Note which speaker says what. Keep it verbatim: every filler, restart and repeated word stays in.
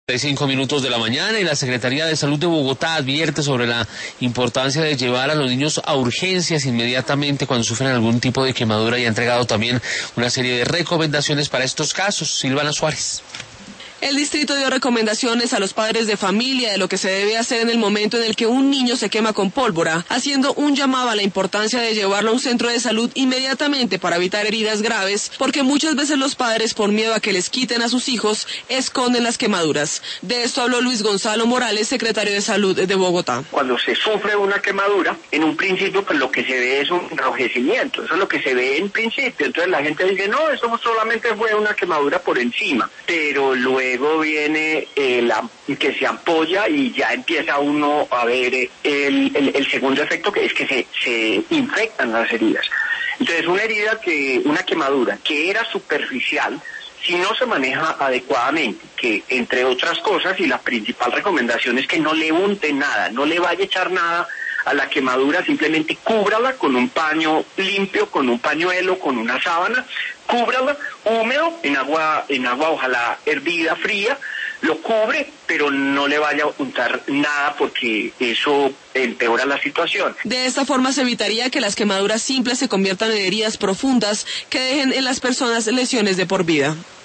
Speaker 1: Cinco minutos de la mañana y la Secretaría de Salud de Bogotá advierte sobre la importancia de llevar a los niños a urgencias inmediatamente cuando sufren algún tipo de quemadura y ha entregado también una serie de recomendaciones para estos casos. Silvana Suárez.
Speaker 2: El distrito dio recomendaciones a los padres de familia de lo que se debe hacer en el momento en el que un niño se quema con pólvora, haciendo un llamado a la importancia de llevarlo a un centro de salud inmediatamente para evitar heridas graves, porque muchas veces los padres, por miedo a que les quiten a sus hijos, esconden las quemaduras. De esto habló Luis Gonzalo Morales, secretario de Salud de Bogotá.
Speaker 3: Cuando se sufre una quemadura, en un principio pues lo que se ve es un enrojecimiento, eso es lo que se ve en principio, entonces la gente dice, no, eso solamente fue una quemadura por encima, pero luego Luego viene eh, la, que se ampolla y ya empieza uno a ver eh, el, el, el segundo efecto, que es que se, se infectan las heridas. Entonces una herida, que una quemadura que era superficial, si no se maneja adecuadamente, que entre otras cosas, y la principal recomendación es que no le unte nada, no le vaya a echar nada a la quemadura, simplemente cúbrala con un paño limpio, con un pañuelo, con una sábana, cúbrala húmedo, en agua, en agua ojalá hervida, fría, lo cubre, pero no le vaya a untar nada porque eso empeora la situación.
Speaker 2: De esta forma se evitaría que las quemaduras simples se conviertan en heridas profundas que dejen en las personas lesiones de por vida.